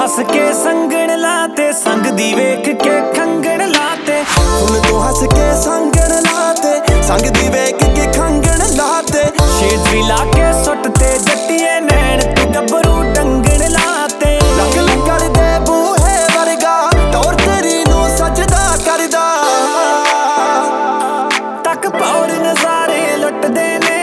हस के संगण लाते संग दी वेख के खंगण लाते फुल तो हस के संगण लाते संग दी वेख के खंगण लाते शेजरी लाके सुटते जट्टिए नैन तू गबरू डंगण लाते रख कर दे बूहे वर्गा तौर तेरी नू सजदा करदा तक पौड़ नजारे लुटदे ने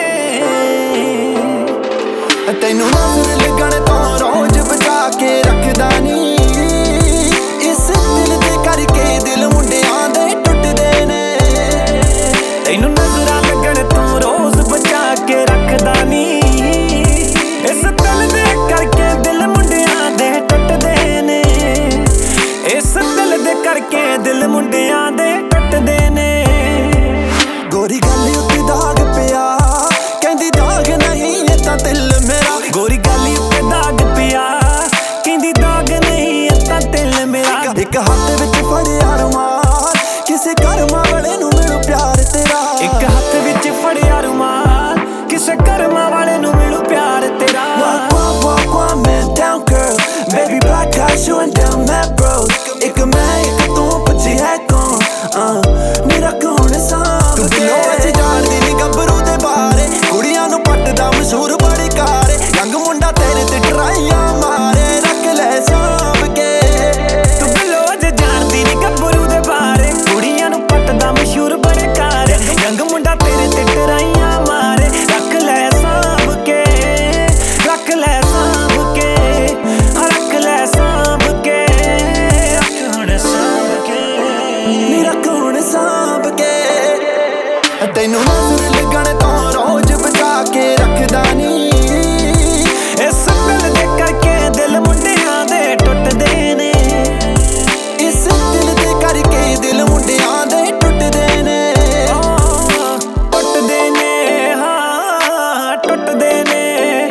तैनू नजर लगण तो रोज बचा के रखदा नी इस दिल दे करके दिल मुंडियां दे टुटदे ने तैनू नजरां लगण तो रोज बचा के रखदा नी इस दिल दे करके दिल मुंडियां दे टुटदे ने इस दिल दे करके दिल मुंडियां दे टुटदे ने गोरी गल उत्ते दाग पिया कहंदी दाग नहीं ये तां दिल मेरा गोरी गाली उत्ते दाग पिया कहंदी दाग नहीं ये तां दिल मेरा एक हाथ विच फड़िया रुमाल किसे कर्मा वाले नू मिलू प्यार तेरा एक हत्थ विच फड़िया रुमाल किसे कर्मा वाले नू मिलू प्यार तेरा walk one man down girl baby black eyes showing down that bros एक मैं एक तू पची है कौन मेरा कौन सांभ के दिलों अज जाणदी नी गबरू दे बारे कुड़ियां नू पटदा मशहूर बड़ी कारे यंग मुंडा तेरे ते ट्राइयां मारे रख ले सांभ के तू बिलो अज जाणदी नी गबरू दे बारे कुड़ियां नू पटदा मशहूर बड़े कारे यंग मुंडा तेरे ते ट्राइयां मारे रख ले सांभ के रख ले सांभ के रख ले सांभ के रख हुण सांभ के मेरा कौन सांभ के तैनू नजर लगण तो रोज बचा के रखदा नी इस दिल दे करके दिल मुंडियां दे टुटदे ने इस दिल दे करके दिल मुंडियां दे टुटदे ने टुटदे ने हाँ टुटदे ने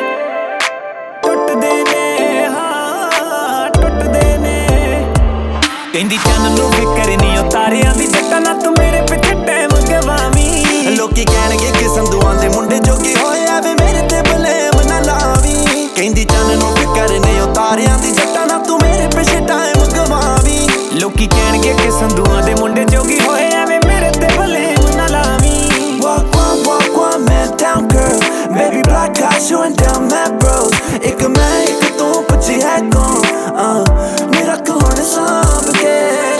टुटदे ने हाँ टुटदे ने कहंदी चन्न नू फिकर नी तारियां दी जट्टां ना तू मेरे पिछे टाइम गवावी लोकी कहणगे कि संधूआं दे मुंडे जोगे होया वे मेरे ते बलेम ना लावी कहंदी चन्न नू फिकर नी तारियां दी जट्टां ना तू मेरे पिछे टाइम गवावी लोकी कहणगे कि संधूआं दे मुंडे जोगी होए एवें मेरे ते बलेम ना लावी walk one man down girl baby black eyes showing down that bros एक मैं एक तू पची है कौन मेरा कौन सांभ के